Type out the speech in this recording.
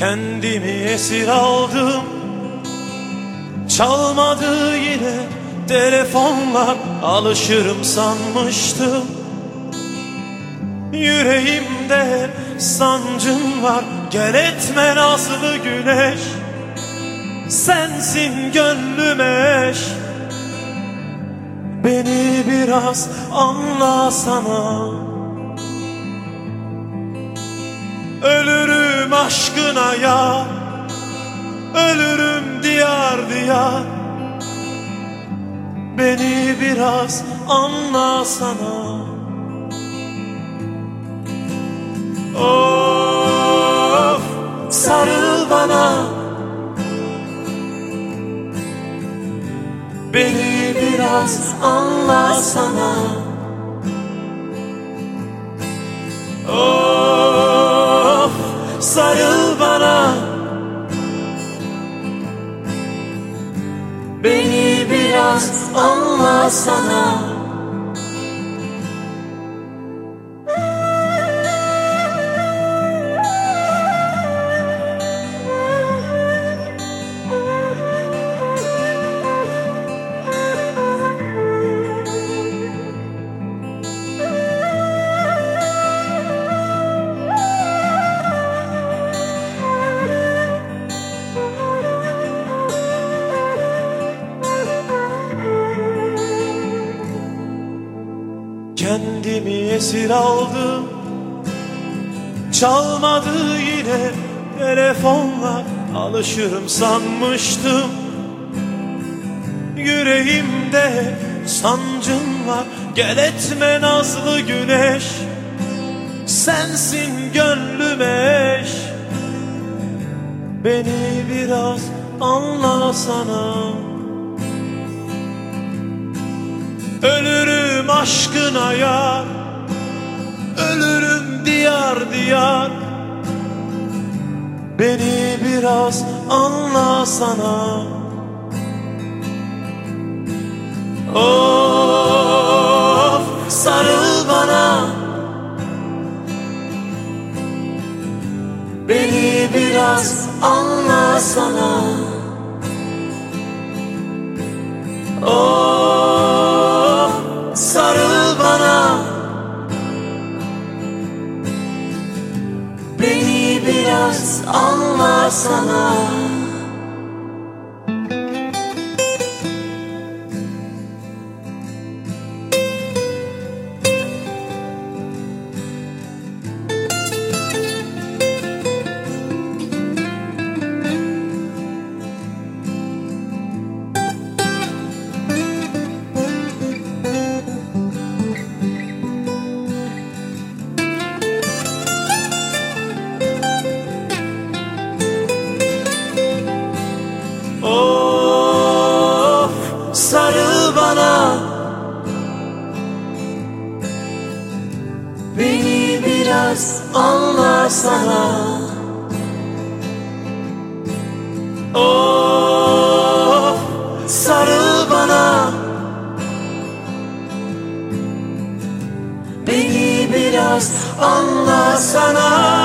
Kendimi esir aldım, çalmadı yine telefonlar. Alışırım sanmıştım, yüreğimde sancım var. Gel etme nazlı güneş, sensin gönlüme eş. Beni biraz anlasana, ölürüm aşkına ya, ölürüm diyar diyar. Beni biraz anlasana. Of, sarıl bana, beni biraz anlasana. Of, sarıl bana, beni biraz anlasana. Kendimi esir aldım, çalmadı yine telefonlar. Alışırım sanmıştım, yüreğimde sancım var. Gel etme nazlı güneş, sensin gönlüme eş. Beni biraz anlasana, ölürüm aşkına yar, ölürüm diyar diyar. Beni biraz anlasana. Of, sarıl bana, beni biraz anlasana. Of, sarıl bana, beni biraz anlasana. Of, sarıl bana, beni biraz anlasana. Of, sarıl bana, beni biraz anlasana.